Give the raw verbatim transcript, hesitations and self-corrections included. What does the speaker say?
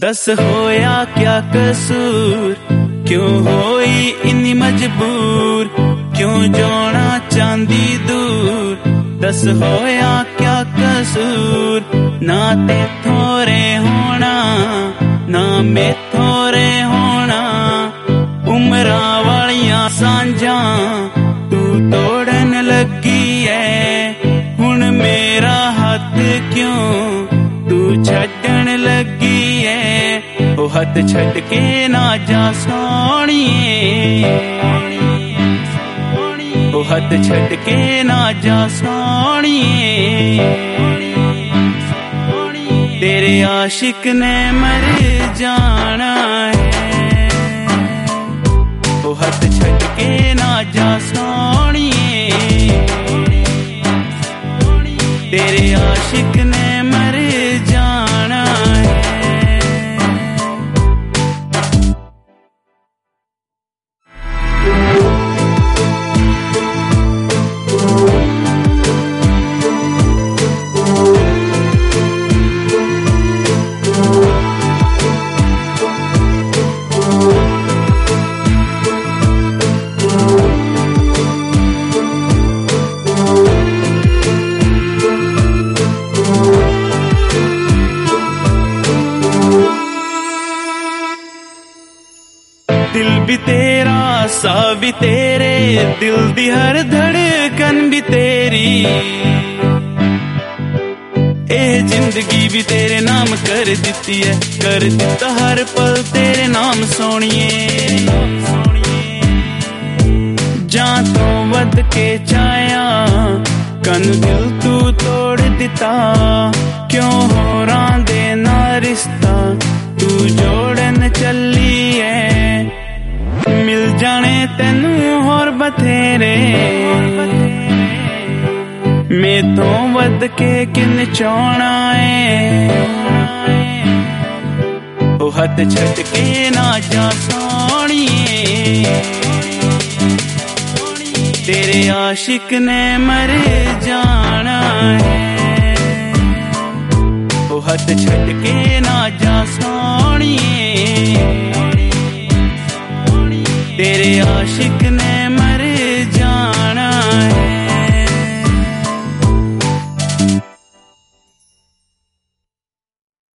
दस होया क्या कसूर, क्यों होई इन्नी मजबूर, क्यों जाना चांदी दूर। दस होया क्या कसूर, ना ते थोरे होना ना में थोरे होना। उमरा वालियां सांझां तू तोड़न लगी है, हुण मेरा हाथ क्यों तू छड्डन लगी है। ओ हथ छड्ड के ना जा सोहणिए, ओ हथ छड्ड के ना जा सोहणिए। तेरे आशिक ने मर जाना है, ओ हथ छड्ड के ना जा सोहणिए। तेरे आशिक ने मर जाना है। दिल भी तेरा सा भी तेरे, दिल दी हर धड़कन भी तेरी। ए जिंदगी भी तेरे नाम कर दिती है, कर दिता हर पल तेरे नाम सोहणिए। जां तो वध के चाया कन दिल तू तोड़ दिता। क्यों होरां दे ना रिश्ता तू जोड़न चली है। मिल जाने तेनू होर बथेरे, मैं तो वध के किन चाहना है। ओ हथ छड्ड के ना जा सोहणिए, तेरे आशिक ने मर जाना है। ओ हथ छड्ड के ना जा सोहणिए, तेरे आशिक ने